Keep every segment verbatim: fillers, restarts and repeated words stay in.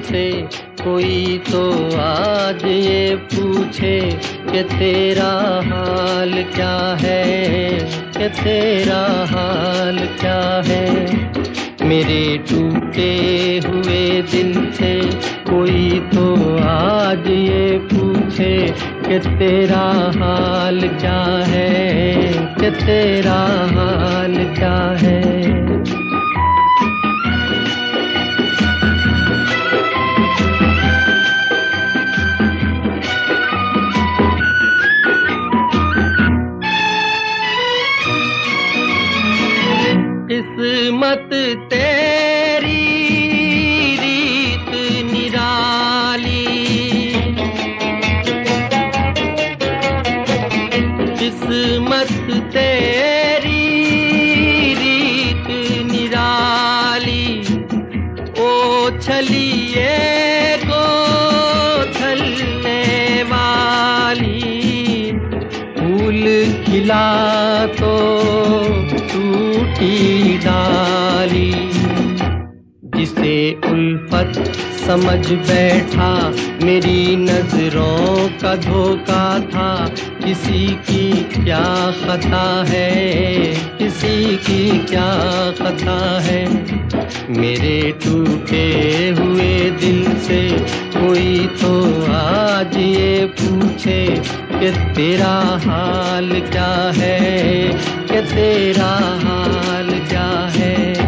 से कोई तो आज ये पूछे कि तेरा हाल क्या है, कि तेरा हाल क्या है। मेरे टूटे हुए दिल से कोई तो आज ये पूछे कि तेरा हाल क्या है, कि तेरा हाल क्या है। किस्मत तेरी रीत निराली, किस्मत तेरी रीत निराली। ओ छलिए को छलने वाली, फूल खिला तो टूटी डाली। जिसे उल्फत समझ बैठा मेरी नजरों का धोखा था। किसी की क्या खता है, किसी की क्या खता है। मेरे टूटे हुए दिल से कोई तो आज ये पूछे कि तेरा हाल क्या है, कि तेरा हाल क्या है।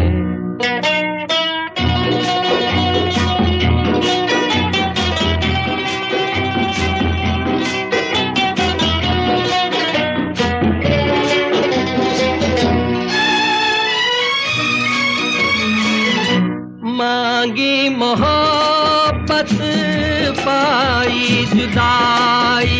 मांगी मोहब्बत पाई जुदाई,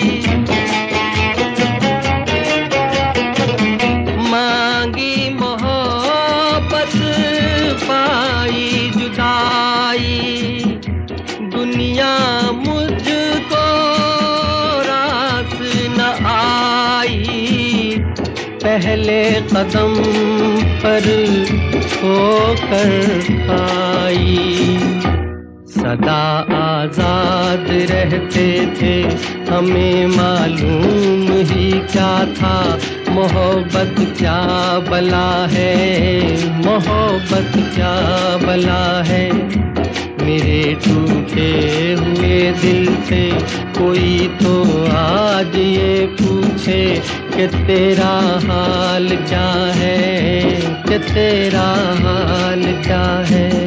मांगी मोहब्बत पाई जुदाई। दुनिया मुझको रास न आई, पहले कदम पर होकर आई। सदा आजाद रहते थे, हमें मालूम ही क्या था। मोहब्बत क्या बला है, मोहब्बत क्या बला है। मेरे टूटे हुए दिल से कोई तो आज ये पूछे कि तेरा हाल क्या है, कि तेरा हाल क्या है।